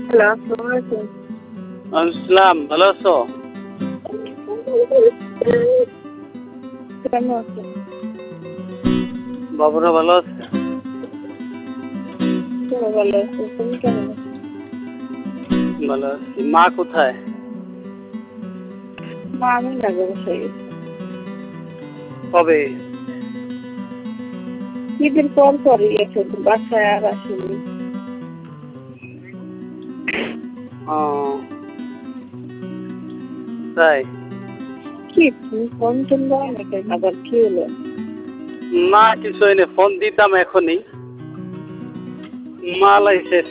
Hello, আসসালামু আলাইকুম। আসসালাম, ভালো আছো? কেমন আছো? বাবুরা ভালো আছে? তুমিও ভালো আছি। তুমি কেমন আছো? ভালো আছি। মা কোথায়? মা আমি লাগে বসে গেছি। কবে? ঈদের পর পরই গেছে, বাসায় আর আসেনি। ও তাই? কি তুমি ফোন টোন দাও না কেন? আবার কি হলো? না কিছু হয়নি, ফোন দিতাম এখনই। মাল আইছে